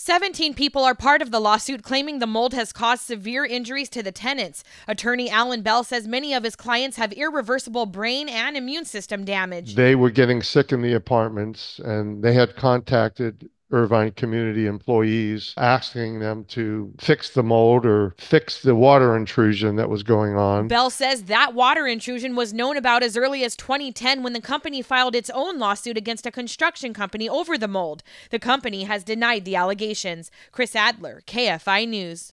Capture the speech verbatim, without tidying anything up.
seventeen people are part of the lawsuit claiming the mold has caused severe injuries to the tenants. Attorney Alan Bell says many of his clients have irreversible brain and immune system damage. They were getting sick in the apartments, and they had contacted Irvine community employees asking them to fix the mold or fix the water intrusion that was going on. Bell says that water intrusion was known about as early as twenty ten when the company filed its own lawsuit against a construction company over the mold. The company has denied the allegations. Chris Adler, K F I News.